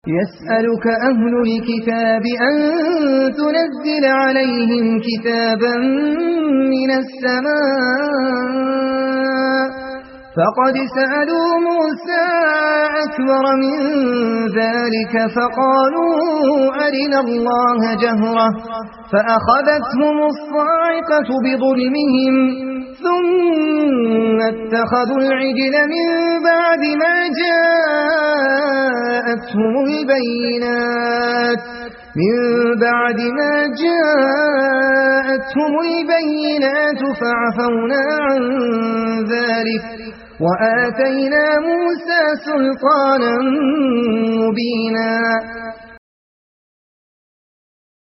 يسألك أهل الكتاب أن تنزل عليهم كتابا من السماء فقد سألوا موسى أكبر من ذلك فقالوا أرنا الله جهرة فأخذتهم الصاعقة بظلمهم ثم اتخذوا العجل من بعد ما جاءتهم البينات فعفونا عن ذلك وآتينا موسى سلطانا مبينا